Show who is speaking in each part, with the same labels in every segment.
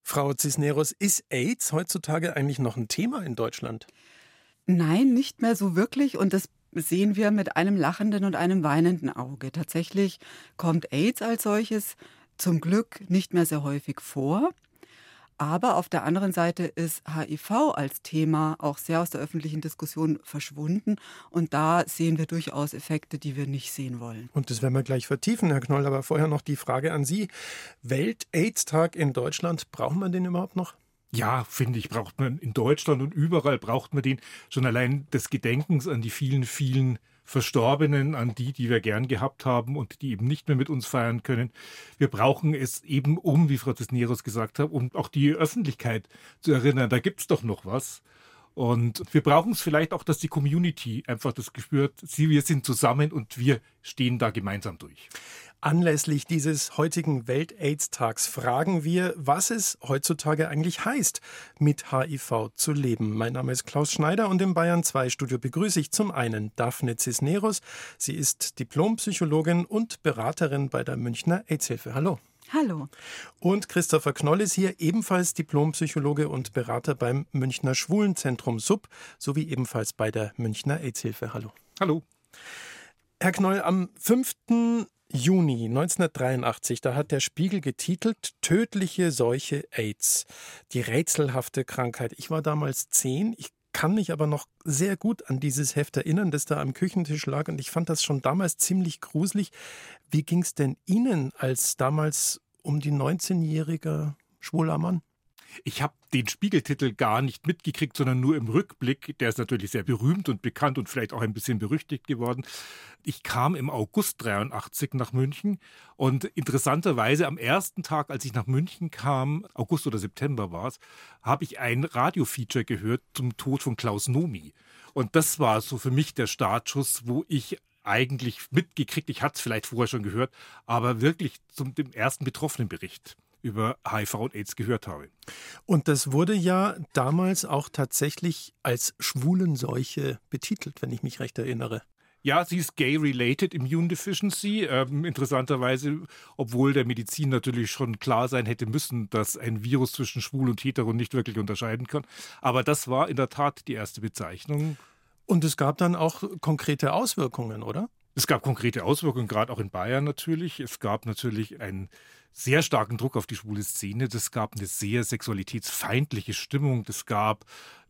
Speaker 1: Frau Cisneros, ist AIDS heutzutage eigentlich noch ein Thema in Deutschland?
Speaker 2: Nein, nicht mehr so wirklich, und das sehen wir mit einem lachenden und einem weinenden Auge. Tatsächlich kommt AIDS als solches zum Glück nicht mehr sehr häufig vor. Aber auf der anderen Seite ist HIV als Thema auch sehr aus der öffentlichen Diskussion verschwunden. Und da sehen wir durchaus Effekte, die wir nicht sehen wollen.
Speaker 1: Und das werden wir gleich vertiefen, Herr Knoll. Aber vorher noch die Frage an Sie. Welt-AIDS-Tag in Deutschland, braucht man den überhaupt noch?
Speaker 3: Ja, finde ich, braucht man in Deutschland und überall braucht man den. Schon allein des Gedenkens an die vielen, vielen Verstorbenen, an die wir gern gehabt haben und die eben nicht mehr mit uns feiern können. Wir brauchen es eben, wie Frau Cisneros gesagt hat, um auch die Öffentlichkeit zu erinnern, da gibt's doch noch was. Und wir brauchen es vielleicht auch, dass die Community einfach das Gespür hat, wir sind zusammen und wir stehen da gemeinsam durch.
Speaker 1: Anlässlich dieses heutigen Welt-AIDS-Tags fragen wir, was es heutzutage eigentlich heißt, mit HIV zu leben. Mein Name ist Klaus Schneider und im Bayern 2 Studio begrüße ich zum einen Daphne Cisneros. Sie ist Diplompsychologin und Beraterin bei der Münchner AIDS-Hilfe. Hallo.
Speaker 2: Hallo.
Speaker 1: Und Christopher Knoll ist hier, ebenfalls Diplompsychologe und Berater beim Münchner Schwulenzentrum SUB sowie ebenfalls bei der Münchner AIDS-Hilfe. Hallo.
Speaker 3: Hallo.
Speaker 1: Herr Knoll, am 5. Juni 1983, da hat der Spiegel getitelt Tödliche Seuche AIDS, die rätselhafte Krankheit. Ich war damals 10, ich kann mich aber noch sehr gut an dieses Heft erinnern, das da am Küchentisch lag, und ich fand das schon damals ziemlich gruselig. Wie ging es denn Ihnen als damals um die 19-jähriger schwuler Mann?
Speaker 3: Ich habe den Spiegeltitel gar nicht mitgekriegt, sondern nur im Rückblick. Der ist natürlich sehr berühmt und bekannt und vielleicht auch ein bisschen berüchtigt geworden. Ich kam im August 83 nach München und interessanterweise am ersten Tag, als ich nach München kam, August oder September war es, habe ich ein Radiofeature gehört zum Tod von Klaus Nomi. Und das war so für mich der Startschuss, wo ich eigentlich mitgekriegt, ich hatte es vielleicht vorher schon gehört, aber wirklich dem ersten Betroffenenbericht über HIV und AIDS gehört habe.
Speaker 1: Und das wurde ja damals auch tatsächlich als Schwulenseuche betitelt, wenn ich mich recht erinnere.
Speaker 3: Ja, sie ist Gay-Related Immune Deficiency. Interessanterweise, obwohl der Medizin natürlich schon klar sein hätte müssen, dass ein Virus zwischen Schwul und Hetero nicht wirklich unterscheiden kann. Aber das war in der Tat die erste Bezeichnung.
Speaker 1: Und es gab dann auch konkrete Auswirkungen, oder?
Speaker 3: Es gab konkrete Auswirkungen, gerade auch in Bayern natürlich. Es gab natürlich einen sehr starken Druck auf die schwule Szene. Es gab eine sehr sexualitätsfeindliche Stimmung. Es gab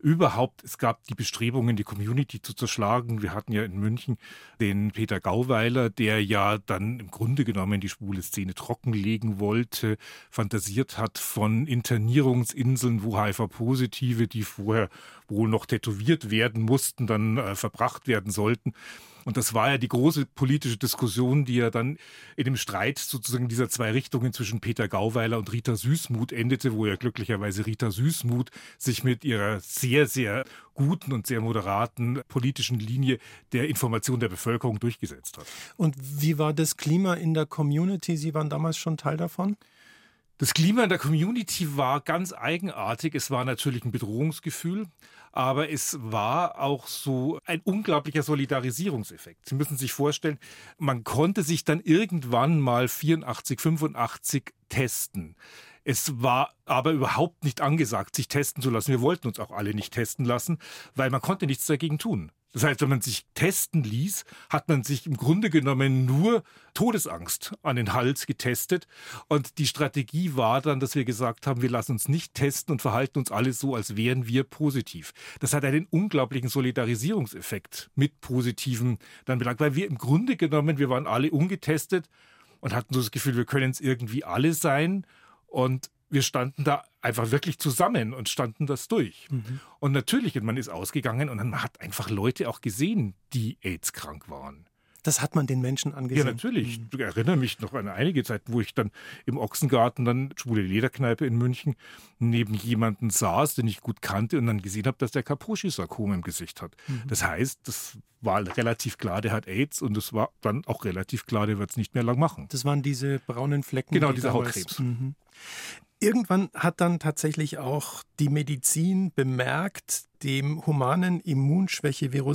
Speaker 3: die Bestrebungen, die Community zu zerschlagen. Wir hatten ja in München den Peter Gauweiler, der ja dann im Grunde genommen die schwule Szene trockenlegen wollte, fantasiert hat von Internierungsinseln, wo HIV-Positive, die vorher wohl noch tätowiert werden mussten, dann verbracht werden sollten. Und das war ja die große politische Diskussion, die ja dann in dem Streit sozusagen dieser zwei Richtungen zwischen Peter Gauweiler und Rita Süssmuth endete, wo ja glücklicherweise Rita Süssmuth sich mit ihrer sehr, sehr guten und sehr moderaten politischen Linie der Information der Bevölkerung durchgesetzt hat.
Speaker 1: Und wie war das Klima in der Community? Sie waren damals schon Teil davon?
Speaker 3: Das Klima in der Community war ganz eigenartig. Es war natürlich ein Bedrohungsgefühl, aber es war auch so ein unglaublicher Solidarisierungseffekt. Sie müssen sich vorstellen, man konnte sich dann irgendwann mal 84, 85 testen. Es war aber überhaupt nicht angesagt, sich testen zu lassen. Wir wollten uns auch alle nicht testen lassen, weil man konnte nichts dagegen tun. Das heißt, wenn man sich testen ließ, hat man sich im Grunde genommen nur Todesangst an den Hals getestet. Und die Strategie war dann, dass wir gesagt haben, wir lassen uns nicht testen und verhalten uns alle so, als wären wir positiv. Das hat einen unglaublichen Solidarisierungseffekt mit Positiven dann belangt, weil wir im Grunde genommen, wir waren alle ungetestet und hatten so das Gefühl, wir können es irgendwie alle sein. Und wir standen da einfach wirklich zusammen und standen das durch. Mhm. Und natürlich, man ist ausgegangen und man hat einfach Leute auch gesehen, die AIDS-krank waren.
Speaker 1: Das hat man den Menschen angesehen?
Speaker 3: Ja, natürlich. Ich erinnere mich noch an einige Zeit, wo ich dann im Ochsengarten, dann schwule Lederkneipe in München, neben jemanden saß, den ich gut kannte und dann gesehen habe, dass der Kaposi-Sarkom im Gesicht hat. Mhm. Das heißt, das war relativ klar, der hat AIDS und es war dann auch relativ klar, der wird es nicht mehr lang machen.
Speaker 1: Das waren diese braunen Flecken?
Speaker 3: Genau, dieser Hautkrebs.
Speaker 1: Mhm. Irgendwann hat dann tatsächlich auch die Medizin bemerkt, dem humanen Immunschwächevirus,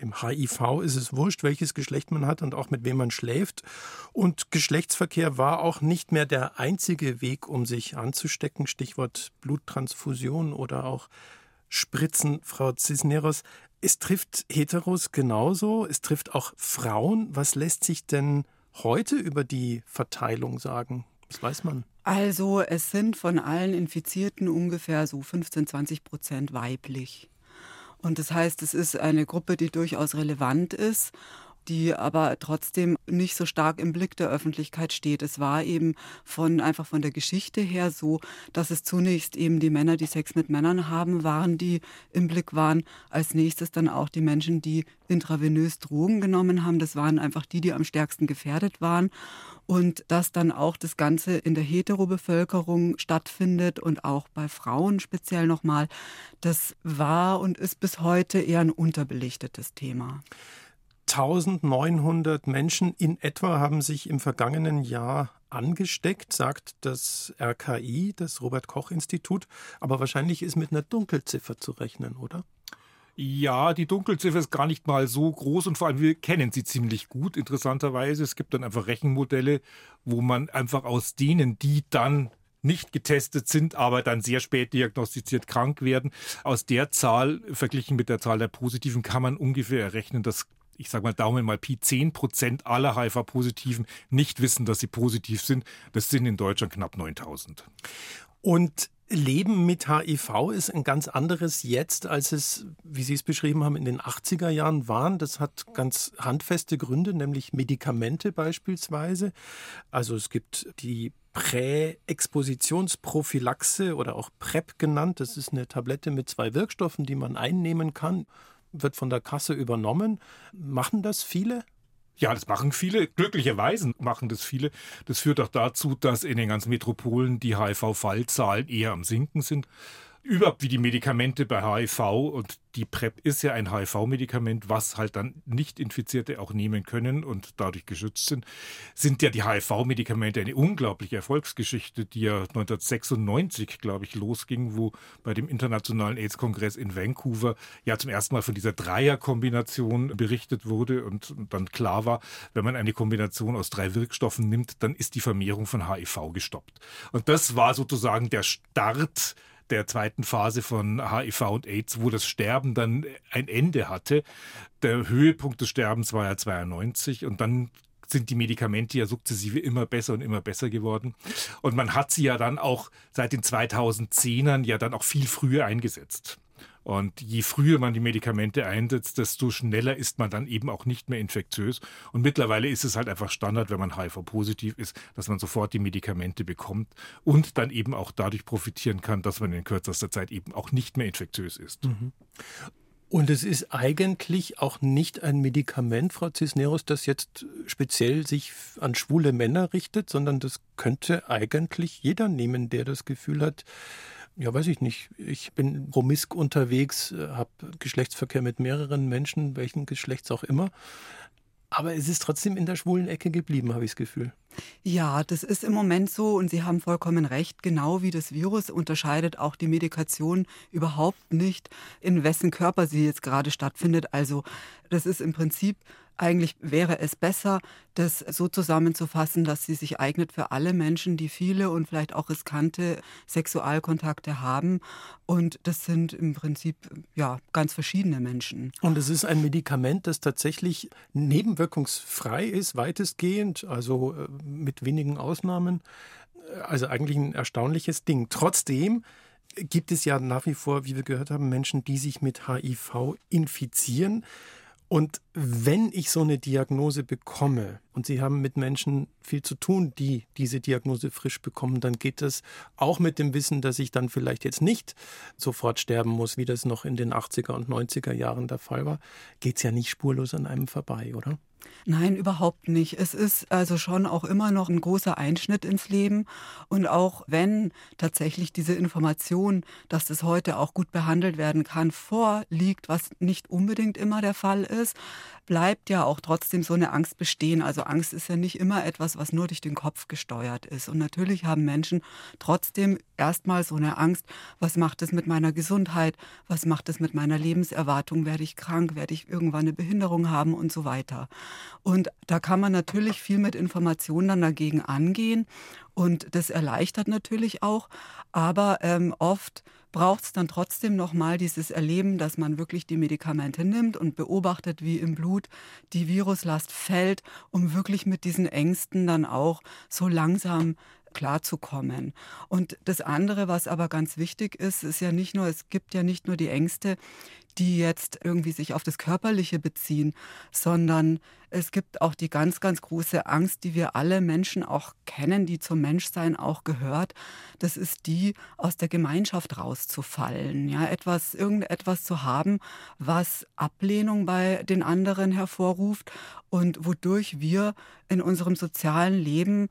Speaker 1: Dem HIV ist es wurscht, welches Geschlecht man hat und auch mit wem man schläft. Und Geschlechtsverkehr war auch nicht mehr der einzige Weg, um sich anzustecken. Stichwort Bluttransfusion oder auch Spritzen. Frau Cisneros, es trifft Heteros genauso, es trifft auch Frauen. Was lässt sich denn heute über die Verteilung sagen? Was weiß man?
Speaker 2: Also es sind von allen Infizierten ungefähr so 15-20% weiblich. Und das heißt, es ist eine Gruppe, die durchaus relevant ist, die aber trotzdem nicht so stark im Blick der Öffentlichkeit steht. Es war eben einfach von der Geschichte her so, dass es zunächst eben die Männer, die Sex mit Männern haben, waren, die im Blick waren. Als nächstes dann auch die Menschen, die intravenös Drogen genommen haben. Das waren einfach die am stärksten gefährdet waren. Und dass dann auch das Ganze in der Heterobevölkerung stattfindet und auch bei Frauen speziell nochmal, das war und ist bis heute eher ein unterbelichtetes Thema.
Speaker 1: 1900 Menschen in etwa haben sich im vergangenen Jahr angesteckt, sagt das RKI, das Robert-Koch-Institut. Aber wahrscheinlich ist mit einer Dunkelziffer zu rechnen, oder?
Speaker 3: Ja, die Dunkelziffer ist gar nicht mal so groß und vor allem wir kennen sie ziemlich gut, interessanterweise. Es gibt dann einfach Rechenmodelle, wo man einfach aus denen, die dann nicht getestet sind, aber dann sehr spät diagnostiziert krank werden, aus der Zahl, verglichen mit der Zahl der Positiven, kann man ungefähr errechnen, dass, ich sage mal Daumen mal Pi, 10% aller HIV-Positiven nicht wissen, dass sie positiv sind. Das sind in Deutschland knapp 9000.
Speaker 1: Und Leben mit HIV ist ein ganz anderes jetzt, als es, wie Sie es beschrieben haben, in den 80er Jahren waren. Das hat ganz handfeste Gründe, nämlich Medikamente beispielsweise. Also es gibt die Präexpositionsprophylaxe oder auch PrEP genannt. Das ist eine Tablette mit 2 Wirkstoffen, die man einnehmen kann, wird von der Kasse übernommen. Machen das viele?
Speaker 3: Ja, das machen viele. Glücklicherweise machen das viele. Das führt auch dazu, dass in den ganzen Metropolen die HIV-Fallzahlen eher am Sinken sind. Überhaupt wie die Medikamente bei HIV, und die PrEP ist ja ein HIV-Medikament, was halt dann Nicht-Infizierte auch nehmen können und dadurch geschützt sind ja die HIV-Medikamente eine unglaubliche Erfolgsgeschichte, die ja 1996, glaube ich, losging, wo bei dem Internationalen AIDS-Kongress in Vancouver ja zum ersten Mal von dieser Dreierkombination berichtet wurde und dann klar war, wenn man eine Kombination aus 3 Wirkstoffen nimmt, dann ist die Vermehrung von HIV gestoppt. Und das war sozusagen der Start der zweiten Phase von HIV und AIDS, wo das Sterben dann ein Ende hatte. Der Höhepunkt des Sterbens war ja 92 und dann sind die Medikamente ja sukzessive immer besser und immer besser geworden. Und man hat sie ja dann auch seit den 2010ern ja dann auch viel früher eingesetzt. Und je früher man die Medikamente einsetzt, desto schneller ist man dann eben auch nicht mehr infektiös. Und mittlerweile ist es halt einfach Standard, wenn man HIV-positiv ist, dass man sofort die Medikamente bekommt und dann eben auch dadurch profitieren kann, dass man in kürzester Zeit eben auch nicht mehr infektiös ist.
Speaker 1: Mhm. Und es ist eigentlich auch nicht ein Medikament, Frau Cisneros, das jetzt speziell sich an schwule Männer richtet, sondern das könnte eigentlich jeder nehmen, der das Gefühl hat, ja, weiß ich nicht, ich bin promisk unterwegs, habe Geschlechtsverkehr mit mehreren Menschen, welchen Geschlechts auch immer. Aber es ist trotzdem in der schwulen Ecke geblieben, habe ich das Gefühl.
Speaker 2: Ja, das ist im Moment so und Sie haben vollkommen recht. Genau wie das Virus unterscheidet auch die Medikation überhaupt nicht, in wessen Körper sie jetzt gerade stattfindet. Also das ist im Prinzip, eigentlich wäre es besser, das so zusammenzufassen, dass sie sich eignet für alle Menschen, die viele und vielleicht auch riskante Sexualkontakte haben. Und das sind im Prinzip ja ganz verschiedene Menschen.
Speaker 1: Und es ist ein Medikament, das tatsächlich nebenwirkungsfrei ist, weitestgehend, also mit wenigen Ausnahmen. Also eigentlich ein erstaunliches Ding. Trotzdem gibt es ja nach wie vor, wie wir gehört haben, Menschen, die sich mit HIV infizieren. Und wenn ich so eine Diagnose bekomme, und Sie haben mit Menschen viel zu tun, die diese Diagnose frisch bekommen, dann geht das auch mit dem Wissen, dass ich dann vielleicht jetzt nicht sofort sterben muss, wie das noch in den 80er und 90er Jahren der Fall war, geht es ja nicht spurlos an einem vorbei, oder?
Speaker 2: Nein, überhaupt nicht. Es ist also schon auch immer noch ein großer Einschnitt ins Leben. Und auch wenn tatsächlich diese Information, dass das heute auch gut behandelt werden kann, vorliegt, was nicht unbedingt immer der Fall ist, bleibt ja auch trotzdem so eine Angst bestehen. Also Angst ist ja nicht immer etwas, was nur durch den Kopf gesteuert ist. Und natürlich haben Menschen trotzdem erstmal so eine Angst, was macht es mit meiner Gesundheit, was macht es mit meiner Lebenserwartung, werde ich krank, werde ich irgendwann eine Behinderung haben und so weiter. Und da kann man natürlich viel mit Informationen dann dagegen angehen und das erleichtert natürlich auch, aber oft braucht es dann trotzdem nochmal dieses Erleben, dass man wirklich die Medikamente nimmt und beobachtet, wie im Blut die Viruslast fällt, um wirklich mit diesen Ängsten dann auch so langsam klarzukommen. Und das andere, was aber ganz wichtig ist, ist ja nicht nur, es gibt ja nicht nur die Ängste, die jetzt irgendwie sich auf das Körperliche beziehen, sondern es gibt auch die ganz, ganz große Angst, die wir alle Menschen auch kennen, die zum Menschsein auch gehört. Das ist die, aus der Gemeinschaft rauszufallen, ja, irgendetwas zu haben, was Ablehnung bei den anderen hervorruft und wodurch wir in unserem sozialen Leben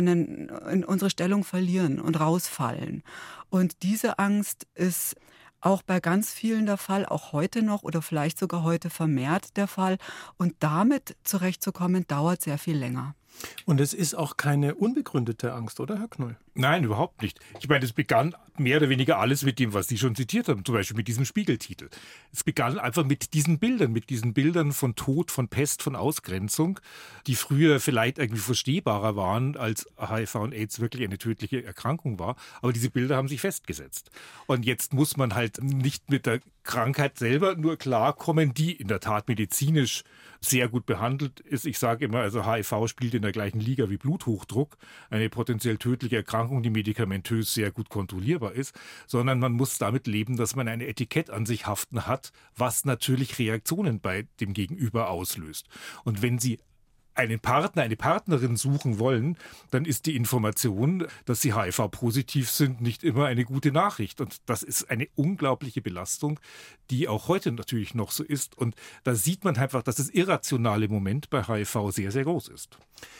Speaker 2: in unsere Stellung verlieren und rausfallen. Und diese Angst ist auch bei ganz vielen der Fall, auch heute noch oder vielleicht sogar heute vermehrt der Fall. Und damit zurechtzukommen, dauert sehr viel länger.
Speaker 1: Und es ist auch keine unbegründete Angst, oder, Herr Knoll?
Speaker 3: Nein, überhaupt nicht. Ich meine, es begann mehr oder weniger alles mit dem, was Sie schon zitiert haben, zum Beispiel mit diesem Spiegeltitel. Es begann einfach mit diesen Bildern von Tod, von Pest, von Ausgrenzung, die früher vielleicht irgendwie verstehbarer waren, als HIV und AIDS wirklich eine tödliche Erkrankung war. Aber diese Bilder haben sich festgesetzt. Und jetzt muss man halt nicht mit der Krankheit selber nur klarkommen, die in der Tat medizinisch sehr gut behandelt ist. Ich sage immer, also HIV spielt in der gleichen Liga wie Bluthochdruck, eine potenziell tödliche Erkrankung, die medikamentös sehr gut kontrollierbar ist, sondern man muss damit leben, dass man ein Etikett an sich haften hat, was natürlich Reaktionen bei dem Gegenüber auslöst. Und wenn Sie einen Partner, eine Partnerin suchen wollen, dann ist die Information, dass sie HIV-positiv sind, nicht immer eine gute Nachricht. Und das ist eine unglaubliche Belastung, die auch heute natürlich noch so ist. Und da sieht man einfach, dass das irrationale Moment bei HIV sehr, sehr groß ist.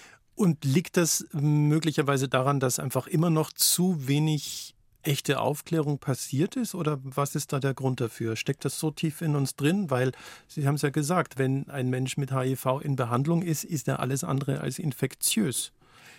Speaker 1: Und liegt das möglicherweise daran, dass einfach immer noch zu wenig echte Aufklärung passiert ist? Oder was ist da der Grund dafür? Steckt das so tief in uns drin? Weil, Sie haben es ja gesagt, wenn ein Mensch mit HIV in Behandlung ist, ist er alles andere als infektiös.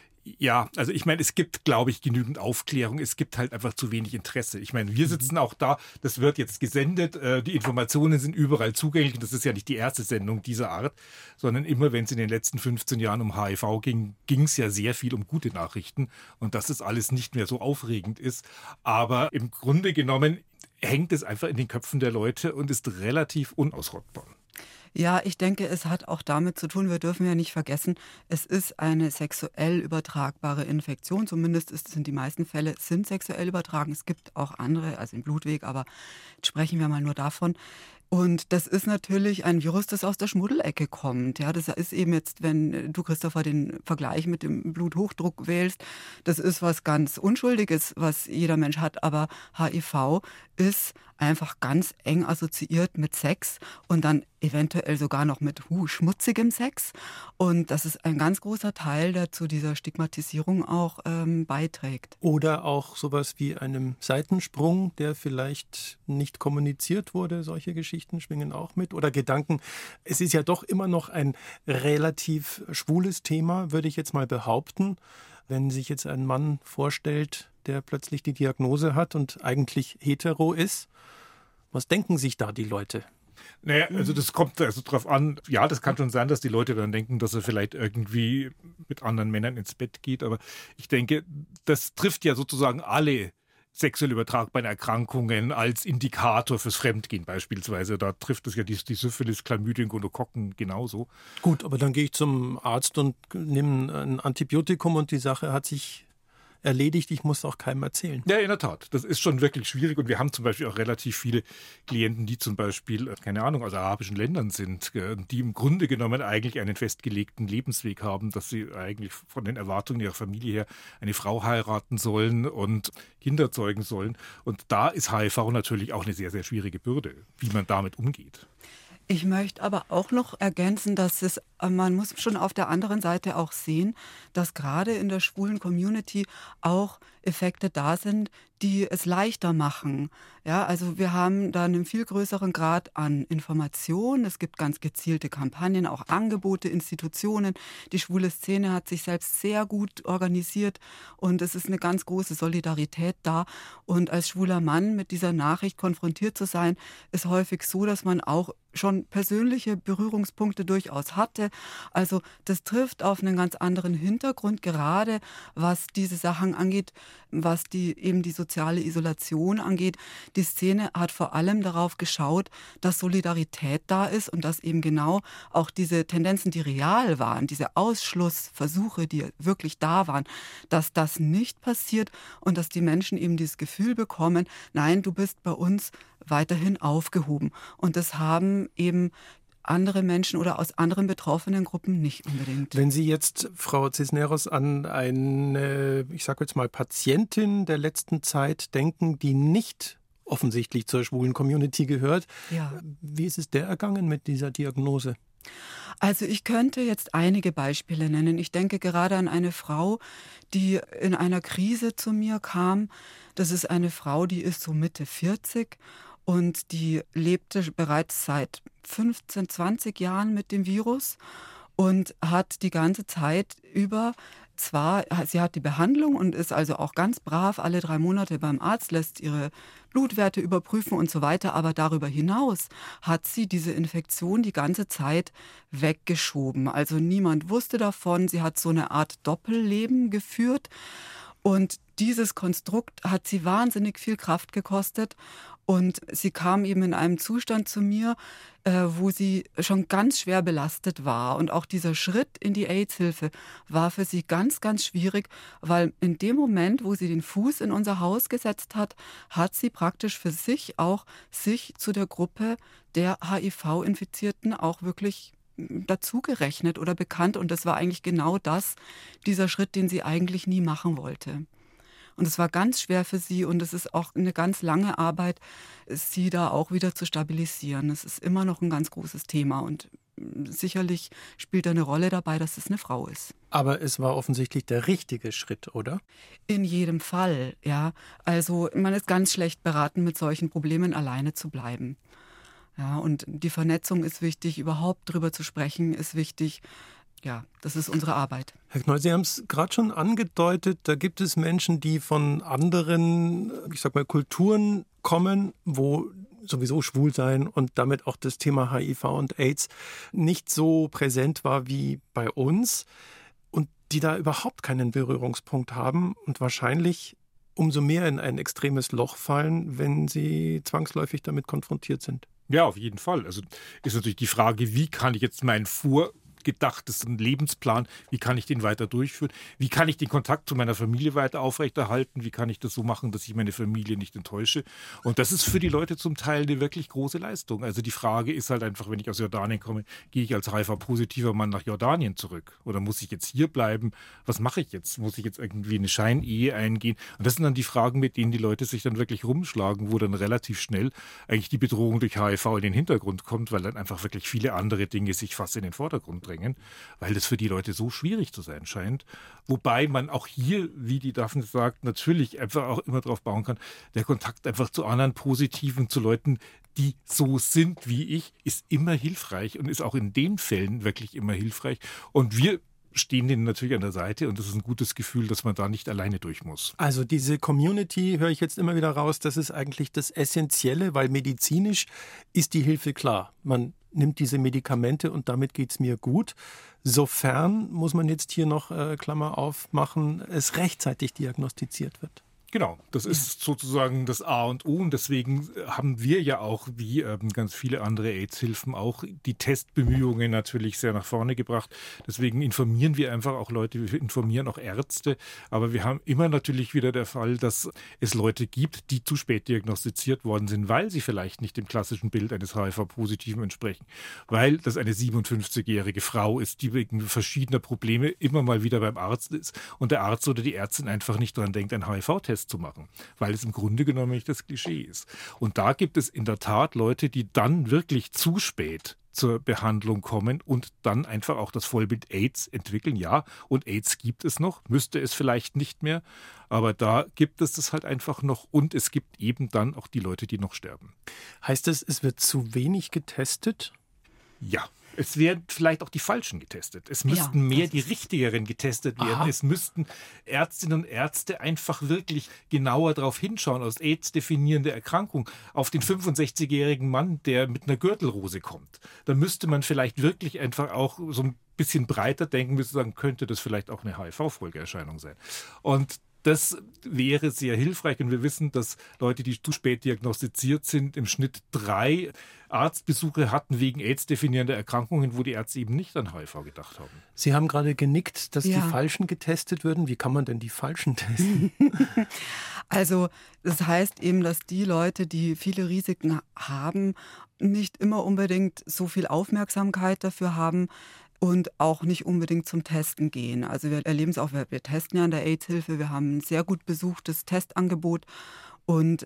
Speaker 3: Ja, also ich meine, es gibt, glaube ich, genügend Aufklärung. Es gibt halt einfach zu wenig Interesse. Ich meine, wir sitzen auch da, das wird jetzt gesendet, die Informationen sind überall zugänglich. Und das ist ja nicht die erste Sendung dieser Art, sondern immer, wenn es in den letzten 15 Jahren um HIV ging, ging es ja sehr viel um gute Nachrichten. Und dass das alles nicht mehr so aufregend ist. Aber im Grunde genommen hängt es einfach in den Köpfen der Leute und ist relativ unausrottbar.
Speaker 2: Ja, ich denke, es hat auch damit zu tun, wir dürfen ja nicht vergessen, es ist eine sexuell übertragbare Infektion, zumindest sind die meisten Fälle sind sexuell übertragen. Es gibt auch andere, also im Blutweg, aber jetzt sprechen wir mal nur davon. Und das ist natürlich ein Virus, das aus der Schmuddelecke kommt. Ja, das ist eben jetzt, wenn du, Christopher, den Vergleich mit dem Bluthochdruck wählst, das ist was ganz Unschuldiges, was jeder Mensch hat. Aber HIV ist einfach ganz eng assoziiert mit Sex und dann eventuell sogar noch mit schmutzigem Sex. Und das ist ein ganz großer Teil, der zu dieser Stigmatisierung auch beiträgt.
Speaker 1: Oder auch sowas wie einem Seitensprung, der vielleicht nicht kommuniziert wurde. Solche Geschichten schwingen auch mit. Oder Gedanken. Es ist ja doch immer noch ein relativ schwules Thema, würde ich jetzt mal behaupten. Wenn sich jetzt ein Mann vorstellt, der plötzlich die Diagnose hat und eigentlich hetero ist, was denken sich da die Leute?
Speaker 3: Naja, also das kommt also drauf an. Ja, das kann schon sein, dass die Leute dann denken, dass er vielleicht irgendwie mit anderen Männern ins Bett geht. Aber ich denke, das trifft ja sozusagen alle sexuell übertragbaren Erkrankungen als Indikator fürs Fremdgehen beispielsweise. Da trifft es ja die Syphilis, Chlamydien, Gonokokken genauso.
Speaker 1: Gut, aber dann gehe ich zum Arzt und nehme ein Antibiotikum und die Sache hat sich erledigt, ich muss auch keinem erzählen.
Speaker 3: Ja, in der Tat. Das ist schon wirklich schwierig und wir haben zum Beispiel auch relativ viele Klienten, die zum Beispiel, keine Ahnung, aus arabischen Ländern sind, die im Grunde genommen eigentlich einen festgelegten Lebensweg haben, dass sie eigentlich von den Erwartungen ihrer Familie her eine Frau heiraten sollen und Kinder zeugen sollen. Und da ist HIV natürlich auch eine sehr, sehr schwierige Bürde, wie man damit umgeht.
Speaker 2: Ich möchte aber auch noch ergänzen, dass man muss schon auf der anderen Seite auch sehen, dass gerade in der schwulen Community auch Effekte da sind, die es leichter machen. Ja, also wir haben da einen viel größeren Grad an Information. Es gibt ganz gezielte Kampagnen, auch Angebote, Institutionen. Die schwule Szene hat sich selbst sehr gut organisiert und es ist eine ganz große Solidarität da. Und als schwuler Mann mit dieser Nachricht konfrontiert zu sein, ist häufig so, dass man auch schon persönliche Berührungspunkte durchaus hatte. Also das trifft auf einen ganz anderen Hintergrund, gerade was diese Sachen angeht, was eben die soziale Isolation angeht. Die Szene hat vor allem darauf geschaut, dass Solidarität da ist und dass eben genau auch diese Tendenzen, die real waren, diese Ausschlussversuche, die wirklich da waren, dass das nicht passiert und dass die Menschen eben dieses Gefühl bekommen, nein, du bist bei uns weiterhin aufgehoben. Und das haben eben andere Menschen oder aus anderen betroffenen Gruppen nicht unbedingt.
Speaker 1: Wenn Sie jetzt, Frau Cisneros, an eine, ich sage jetzt mal, Patientin der letzten Zeit denken, die nicht offensichtlich zur schwulen Community gehört,
Speaker 2: Ja.
Speaker 1: Wie ist es der ergangen mit dieser Diagnose?
Speaker 2: Also ich könnte jetzt einige Beispiele nennen. Ich denke gerade an eine Frau, die in einer Krise zu mir kam. Das ist eine Frau, die ist so Mitte 40 und die lebte bereits seit 15, 20 Jahren mit dem Virus und hat die ganze Zeit über sie hat die Behandlung und ist also auch ganz brav alle 3 Monate beim Arzt, lässt ihre Blutwerte überprüfen und so weiter. Aber darüber hinaus hat sie diese Infektion die ganze Zeit weggeschoben. Also niemand wusste davon. Sie hat so eine Art Doppelleben geführt. Und dieses Konstrukt hat sie wahnsinnig viel Kraft gekostet. Und sie kam eben in einem Zustand zu mir, wo sie schon ganz schwer belastet war. Und auch dieser Schritt in die AIDS-Hilfe war für sie ganz, ganz schwierig, weil in dem Moment, wo sie den Fuß in unser Haus gesetzt hat, hat sie praktisch für sich auch sich zu der Gruppe der HIV-Infizierten auch wirklich dazugerechnet oder bekannt. Und das war eigentlich genau dieser Schritt, den sie eigentlich nie machen wollte. Und es war ganz schwer für sie und es ist auch eine ganz lange Arbeit, sie da auch wieder zu stabilisieren. Es ist immer noch ein ganz großes Thema und sicherlich spielt da eine Rolle dabei, dass es eine Frau ist.
Speaker 1: Aber es war offensichtlich der richtige Schritt, oder?
Speaker 2: In jedem Fall, ja. Also man ist ganz schlecht beraten, mit solchen Problemen alleine zu bleiben. Ja, und die Vernetzung ist wichtig, überhaupt drüber zu sprechen ist wichtig. Ja, das ist unsere Arbeit.
Speaker 1: Herr Knoll, Sie haben es gerade schon angedeutet, da gibt es Menschen, die von anderen, ich sag mal, Kulturen kommen, wo sowieso Schwulsein und damit auch das Thema HIV und AIDS nicht so präsent war wie bei uns und die da überhaupt keinen Berührungspunkt haben und wahrscheinlich umso mehr in ein extremes Loch fallen, wenn sie zwangsläufig damit konfrontiert sind.
Speaker 3: Ja, auf jeden Fall. Also ist natürlich die Frage, wie kann ich jetzt meinen vorgedachtes Lebensplan, wie kann ich den weiter durchführen? Wie kann ich den Kontakt zu meiner Familie weiter aufrechterhalten? Wie kann ich das so machen, dass ich meine Familie nicht enttäusche? Und das ist für die Leute zum Teil eine wirklich große Leistung. Also die Frage ist halt einfach, wenn ich aus Jordanien komme, gehe ich als HIV-positiver Mann nach Jordanien zurück? Oder muss ich jetzt hier bleiben? Was mache ich jetzt? Muss ich jetzt irgendwie eine Scheinehe eingehen? Und das sind dann die Fragen, mit denen die Leute sich dann wirklich rumschlagen, wo dann relativ schnell eigentlich die Bedrohung durch HIV in den Hintergrund kommt, weil dann einfach wirklich viele andere Dinge sich fast in den Vordergrund drängen, weil das für die Leute so schwierig zu sein scheint. Wobei man auch hier, wie die Daphne sagt, natürlich einfach auch immer darauf bauen kann, der Kontakt einfach zu anderen Positiven, zu Leuten, die so sind wie ich, ist immer hilfreich und ist auch in den Fällen wirklich immer hilfreich. Und wir stehen denen natürlich an der Seite und das ist ein gutes Gefühl, dass man da nicht alleine durch muss.
Speaker 1: Also diese Community, höre ich jetzt immer wieder raus, das ist eigentlich das Essentielle, weil medizinisch ist die Hilfe klar. Man nimmt diese Medikamente und damit geht es mir gut. Sofern, muss man jetzt hier noch Klammer aufmachen, es rechtzeitig diagnostiziert wird.
Speaker 3: Genau, das ist sozusagen das A und O und deswegen haben wir ja auch, wie ganz viele andere AIDS-Hilfen, auch die Testbemühungen natürlich sehr nach vorne gebracht. Deswegen informieren wir einfach auch Leute, wir informieren auch Ärzte, aber wir haben immer natürlich wieder der Fall, dass es Leute gibt, die zu spät diagnostiziert worden sind, weil sie vielleicht nicht dem klassischen Bild eines HIV-Positiven entsprechen, weil das eine 57-jährige Frau ist, die wegen verschiedener Probleme immer mal wieder beim Arzt ist und der Arzt oder die Ärztin einfach nicht daran denkt, einen HIV-Test zu machen, weil es im Grunde genommen nicht das Klischee ist. Und da gibt es in der Tat Leute, die dann wirklich zu spät zur Behandlung kommen und dann einfach auch das Vollbild AIDS entwickeln. Ja, und AIDS gibt es noch, müsste es vielleicht nicht mehr, aber da gibt es das halt einfach noch und es gibt eben dann auch die Leute, die noch sterben.
Speaker 1: Heißt das, es wird zu wenig getestet?
Speaker 3: Ja. Es werden vielleicht auch die Falschen getestet. Es müssten mehr die Richtigeren getestet werden.
Speaker 1: Aha.
Speaker 3: Es müssten Ärztinnen und Ärzte einfach wirklich genauer darauf hinschauen, aus AIDS definierende Erkrankung, auf den 65-jährigen Mann, der mit einer Gürtelrose kommt. Da müsste man vielleicht wirklich einfach auch so ein bisschen breiter denken, müsste sagen, könnte das vielleicht auch eine HIV-Folgeerscheinung sein. Und das wäre sehr hilfreich, und wir wissen, dass Leute, die zu spät diagnostiziert sind, im Schnitt 3 Arztbesuche hatten wegen AIDS-definierender Erkrankungen, wo die Ärzte eben nicht an HIV gedacht haben.
Speaker 1: Sie haben gerade genickt, dass die Falschen getestet würden. Wie kann man denn die Falschen testen?
Speaker 2: Also das heißt eben, dass die Leute, die viele Risiken haben, nicht immer unbedingt so viel Aufmerksamkeit dafür haben, und auch nicht unbedingt zum Testen gehen. Also wir erleben es auch, wir testen ja an der AIDS-Hilfe, wir haben ein sehr gut besuchtes Testangebot und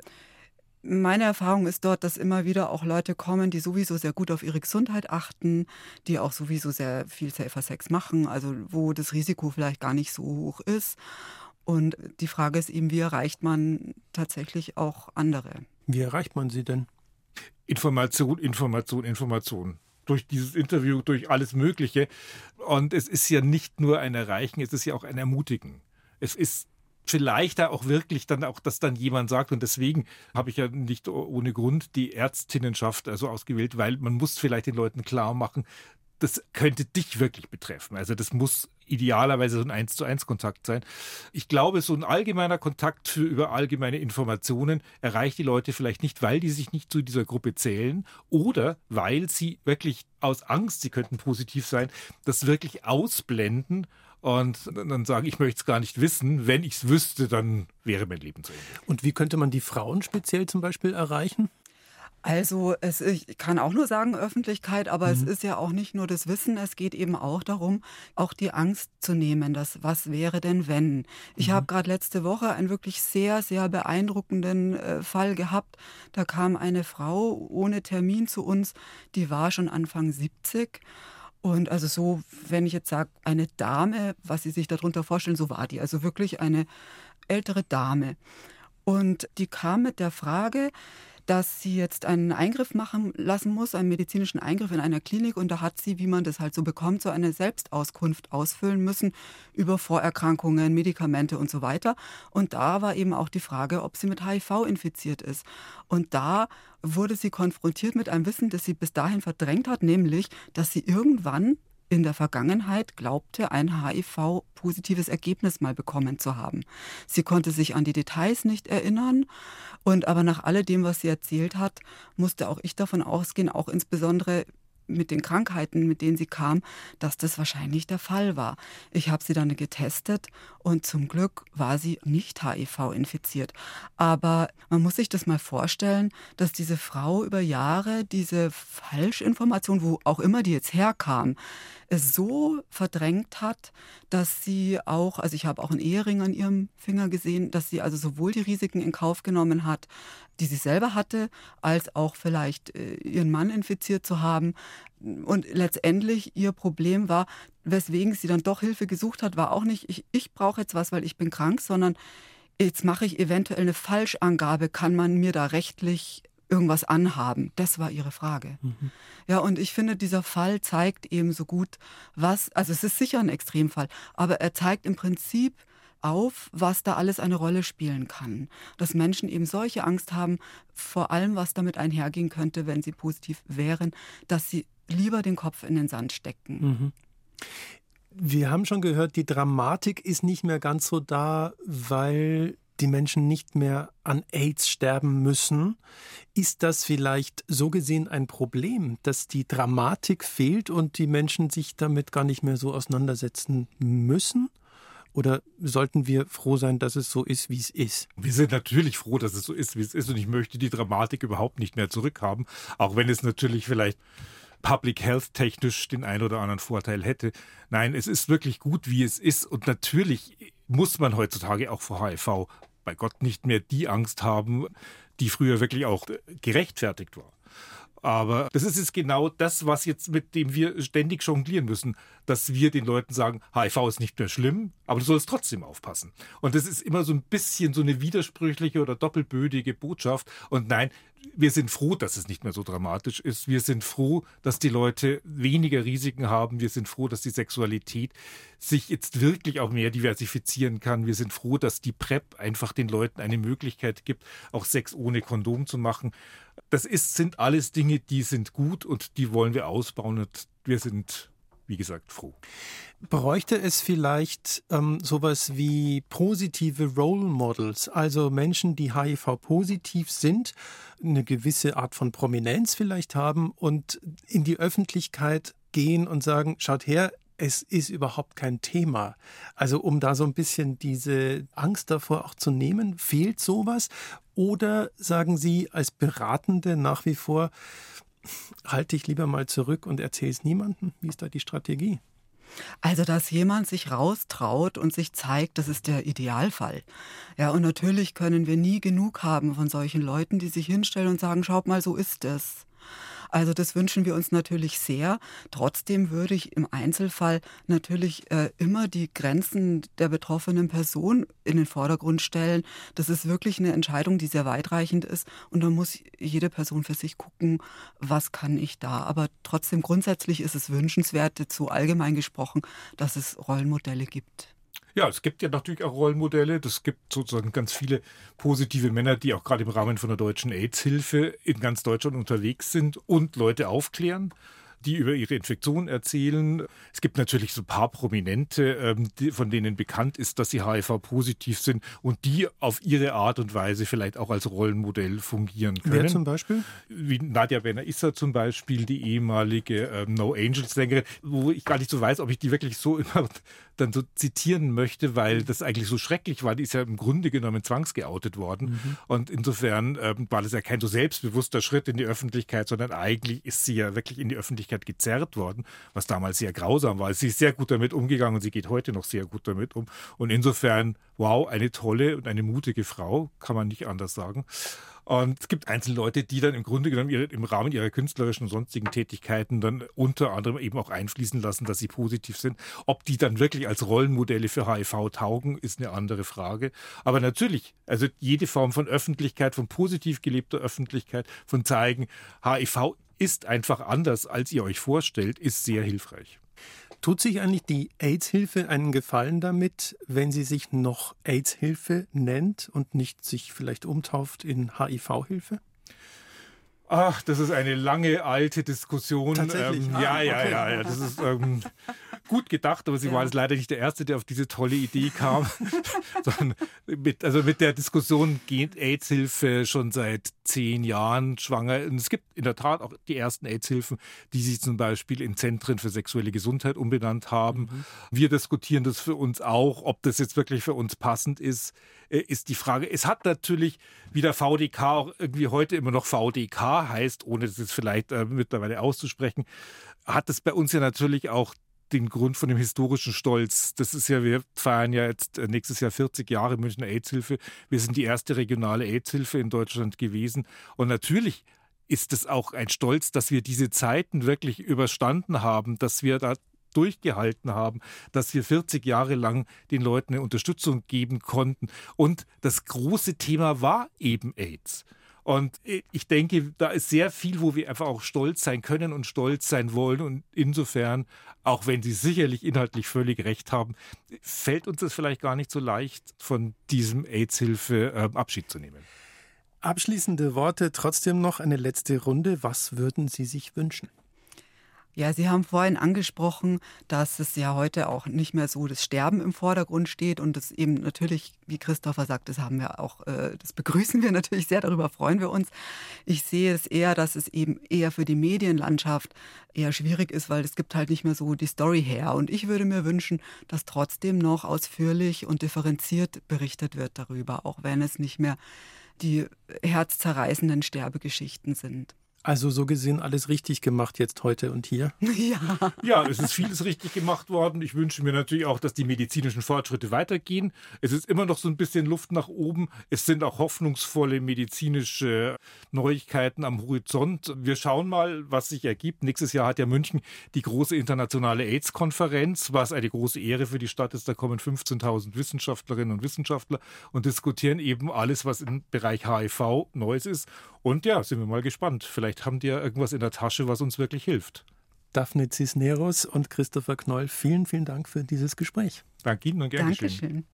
Speaker 2: meine Erfahrung ist dort, dass immer wieder auch Leute kommen, die sowieso sehr gut auf ihre Gesundheit achten, die auch sowieso sehr viel Safer Sex machen, also wo das Risiko vielleicht gar nicht so hoch ist. Und die Frage ist eben, wie erreicht man tatsächlich auch andere?
Speaker 1: Wie erreicht man sie denn?
Speaker 3: Information, Information, Information. Durch dieses Interview, durch alles Mögliche. Und es ist ja nicht nur ein Erreichen, es ist ja auch ein Ermutigen. Es ist vielleicht auch wirklich dann auch, dass dann jemand sagt, und deswegen habe ich ja nicht ohne Grund die Ärztinnenschaft also ausgewählt, weil man muss vielleicht den Leuten klar machen, das könnte dich wirklich betreffen. Also das muss idealerweise so ein 1-zu-1 Kontakt sein. Ich glaube, so ein allgemeiner Kontakt über allgemeine Informationen erreicht die Leute vielleicht nicht, weil die sich nicht zu dieser Gruppe zählen oder weil sie wirklich aus Angst, sie könnten positiv sein, das wirklich ausblenden und dann sagen, ich möchte es gar nicht wissen. Wenn ich es wüsste, dann wäre mein Leben zu Ende.
Speaker 1: Und wie könnte man die Frauen speziell zum Beispiel erreichen?
Speaker 2: Also ich kann auch nur sagen Öffentlichkeit, aber es ist ja auch nicht nur das Wissen, es geht eben auch darum, auch die Angst zu nehmen, dass was wäre denn wenn. Ich habe gerade letzte Woche einen wirklich sehr, sehr beeindruckenden Fall gehabt. Da kam eine Frau ohne Termin zu uns, die war schon Anfang 70. Und also so, wenn ich jetzt sage, eine Dame, was Sie sich darunter vorstellen, so war die. Also wirklich eine ältere Dame. Und die kam mit der Frage, dass sie jetzt einen Eingriff machen lassen muss, einen medizinischen Eingriff in einer Klinik. Und da hat sie, wie man das halt so bekommt, so eine Selbstauskunft ausfüllen müssen über Vorerkrankungen, Medikamente und so weiter. Und da war eben auch die Frage, ob sie mit HIV infiziert ist. Und da wurde sie konfrontiert mit einem Wissen, das sie bis dahin verdrängt hat, nämlich, dass sie irgendwann in der Vergangenheit glaubte, ein HIV-positives Ergebnis mal bekommen zu haben. Sie konnte sich an die Details nicht erinnern und aber nach alledem, was sie erzählt hat, musste auch ich davon ausgehen, auch insbesondere mit den Krankheiten, mit denen sie kam, dass das wahrscheinlich der Fall war. Ich habe sie dann getestet und zum Glück war sie nicht HIV-infiziert. Aber man muss sich das mal vorstellen, dass diese Frau über Jahre diese Falschinformation, wo auch immer die jetzt herkam, es so verdrängt hat, dass sie auch, also ich habe auch einen Ehering an ihrem Finger gesehen, dass sie also sowohl die Risiken in Kauf genommen hat, die sie selber hatte, als auch vielleicht ihren Mann infiziert zu haben. Und letztendlich ihr Problem war, weswegen sie dann doch Hilfe gesucht hat, war auch nicht, ich brauche jetzt was, weil ich bin krank, sondern jetzt mache ich eventuell eine Falschangabe, kann man mir da rechtlich irgendwas anhaben? Das war ihre Frage. Ja, und ich finde, dieser Fall zeigt eben so gut, also es ist sicher ein Extremfall, aber er zeigt im Prinzip auf, was da alles eine Rolle spielen kann. Dass Menschen eben solche Angst haben, vor allem was damit einhergehen könnte, wenn sie positiv wären, dass sie lieber den Kopf in den Sand stecken.
Speaker 1: Wir haben schon gehört, die Dramatik ist nicht mehr ganz so da, weil die Menschen nicht mehr an AIDS sterben müssen. Ist das vielleicht so gesehen ein Problem, dass die Dramatik fehlt und die Menschen sich damit gar nicht mehr so auseinandersetzen müssen? Oder sollten wir froh sein, dass es so ist, wie es ist?
Speaker 3: Wir sind natürlich froh, dass es so ist, wie es ist. Und ich möchte die Dramatik überhaupt nicht mehr zurückhaben. Auch wenn es natürlich vielleicht Public Health technisch den einen oder anderen Vorteil hätte. Nein, es ist wirklich gut, wie es ist. Und natürlich muss man heutzutage auch vor HIV bei Gott nicht mehr die Angst haben, die früher wirklich auch gerechtfertigt war. Aber das ist jetzt genau das, was jetzt mit dem wir ständig jonglieren müssen, dass wir den Leuten sagen, HIV ist nicht mehr schlimm, aber du sollst trotzdem aufpassen. Und das ist immer so ein bisschen so eine widersprüchliche oder doppelbödige Botschaft. Und nein, wir sind froh, dass es nicht mehr so dramatisch ist. Wir sind froh, dass die Leute weniger Risiken haben. Wir sind froh, dass die Sexualität sich jetzt wirklich auch mehr diversifizieren kann. Wir sind froh, dass die PrEP einfach den Leuten eine Möglichkeit gibt, auch Sex ohne Kondom zu machen. Sind alles Dinge, die sind gut und die wollen wir ausbauen und wir sind, wie gesagt, froh.
Speaker 1: Bräuchte es vielleicht sowas wie positive Role Models, also Menschen, die HIV-positiv sind, eine gewisse Art von Prominenz vielleicht haben und in die Öffentlichkeit gehen und sagen, schaut her, es ist überhaupt kein Thema. Also um da so ein bisschen diese Angst davor auch zu nehmen, fehlt sowas? Oder sagen Sie als Beratende nach wie vor, halte ich lieber mal zurück und erzähle es niemandem? Wie ist da die Strategie?
Speaker 2: Also, dass jemand sich raustraut und sich zeigt, das ist der Idealfall. Ja, und natürlich können wir nie genug haben von solchen Leuten, die sich hinstellen und sagen, schaut mal, so ist es. Also das wünschen wir uns natürlich sehr. Trotzdem würde ich im Einzelfall natürlich immer die Grenzen der betroffenen Person in den Vordergrund stellen. Das ist wirklich eine Entscheidung, die sehr weitreichend ist. Und da muss jede Person für sich gucken, was kann ich da. Aber trotzdem grundsätzlich ist es wünschenswert, so allgemein gesprochen, dass es Rollenmodelle gibt.
Speaker 3: Ja, es gibt ja natürlich auch Rollenmodelle. Es gibt sozusagen ganz viele positive Männer, die auch gerade im Rahmen von der Deutschen AIDS-Hilfe in ganz Deutschland unterwegs sind und Leute aufklären, die über ihre Infektion erzählen. Es gibt natürlich so ein paar Prominente, von denen bekannt ist, dass sie HIV-positiv sind und die auf ihre Art und Weise vielleicht auch als Rollenmodell fungieren können.
Speaker 1: Wer zum Beispiel?
Speaker 3: Wie Nadja Benner-Isser zum Beispiel, die ehemalige No Angels-Sängerin, wo ich gar nicht so weiß, ob ich die wirklich so immer dann so zitieren möchte, weil das eigentlich so schrecklich war. Die ist ja im Grunde genommen zwangsgeoutet worden. Und insofern war das ja kein so selbstbewusster Schritt in die Öffentlichkeit, sondern eigentlich ist sie ja wirklich in die Öffentlichkeit gezerrt worden, was damals sehr grausam war. Sie ist sehr gut damit umgegangen und sie geht heute noch sehr gut damit um. Und insofern, wow, eine tolle und eine mutige Frau, kann man nicht anders sagen. Und es gibt einzelne Leute, die dann im Grunde genommen im Rahmen ihrer künstlerischen und sonstigen Tätigkeiten dann unter anderem eben auch einfließen lassen, dass sie positiv sind. Ob die dann wirklich als Rollenmodelle für HIV taugen, ist eine andere Frage. Aber natürlich, also jede Form von Öffentlichkeit, von positiv gelebter Öffentlichkeit, von zeigen, HIV ist einfach anders, als ihr euch vorstellt, ist sehr hilfreich.
Speaker 1: Tut sich eigentlich die AIDS-Hilfe einen Gefallen damit, wenn sie sich noch AIDS-Hilfe nennt und nicht sich vielleicht umtauft in HIV-Hilfe?
Speaker 3: Ach, das ist eine lange, alte Diskussion.
Speaker 1: Tatsächlich?
Speaker 3: Ja. Das ist gut gedacht, aber sie war jetzt leider nicht der Erste, der auf diese tolle Idee kam. Sondern mit der Diskussion geht AIDS-Hilfe schon seit 10 Jahren schwanger. Und es gibt in der Tat auch die ersten AIDS-Hilfen, die sich zum Beispiel in Zentren für sexuelle Gesundheit umbenannt haben. Wir diskutieren das für uns auch, ob das jetzt wirklich für uns passend ist die Frage. Es hat natürlich, wie der VDK auch irgendwie heute immer noch VDK heißt, ohne das jetzt vielleicht mittlerweile auszusprechen, hat es bei uns ja natürlich auch den Grund von dem historischen Stolz. Das ist ja, wir feiern ja jetzt nächstes Jahr 40 Jahre Münchner AIDS-Hilfe. Wir sind die erste regionale AIDS-Hilfe in Deutschland gewesen. Und natürlich ist es auch ein Stolz, dass wir diese Zeiten wirklich überstanden haben, dass wir da durchgehalten haben, dass wir 40 Jahre lang den Leuten eine Unterstützung geben konnten. Und das große Thema war eben AIDS. Und ich denke, da ist sehr viel, wo wir einfach auch stolz sein können und stolz sein wollen. Und insofern, auch wenn Sie sicherlich inhaltlich völlig recht haben, fällt uns das vielleicht gar nicht so leicht, von diesem AIDS-Hilfe Abschied zu nehmen.
Speaker 1: Abschließende Worte, trotzdem noch eine letzte Runde. Was würden Sie sich wünschen?
Speaker 2: Ja, Sie haben vorhin angesprochen, dass es ja heute auch nicht mehr so das Sterben im Vordergrund steht und das eben natürlich, wie Christopher sagt, das haben wir auch, das begrüßen wir natürlich sehr, darüber freuen wir uns. Ich sehe es eher, dass es eben eher für die Medienlandschaft eher schwierig ist, weil es gibt halt nicht mehr so die Story her. Und ich würde mir wünschen, dass trotzdem noch ausführlich und differenziert berichtet wird darüber, auch wenn es nicht mehr die herzzerreißenden Sterbegeschichten sind.
Speaker 1: Also so gesehen alles richtig gemacht jetzt heute und hier.
Speaker 2: Ja.
Speaker 3: Ja, es ist vieles richtig gemacht worden. Ich wünsche mir natürlich auch, dass die medizinischen Fortschritte weitergehen. Es ist immer noch so ein bisschen Luft nach oben. Es sind auch hoffnungsvolle medizinische Neuigkeiten am Horizont. Wir schauen mal, was sich ergibt. Nächstes Jahr hat ja München die große internationale AIDS-Konferenz, was eine große Ehre für die Stadt ist. Da kommen 15.000 Wissenschaftlerinnen und Wissenschaftler und diskutieren eben alles, was im Bereich HIV Neues ist. Und ja, sind wir mal gespannt. Vielleicht haben die ja irgendwas in der Tasche, was uns wirklich hilft.
Speaker 1: Daphne Cisneros und Christopher Knoll, vielen, vielen Dank für dieses Gespräch.
Speaker 3: Danke Ihnen und gern geschehen.
Speaker 2: Dankeschön.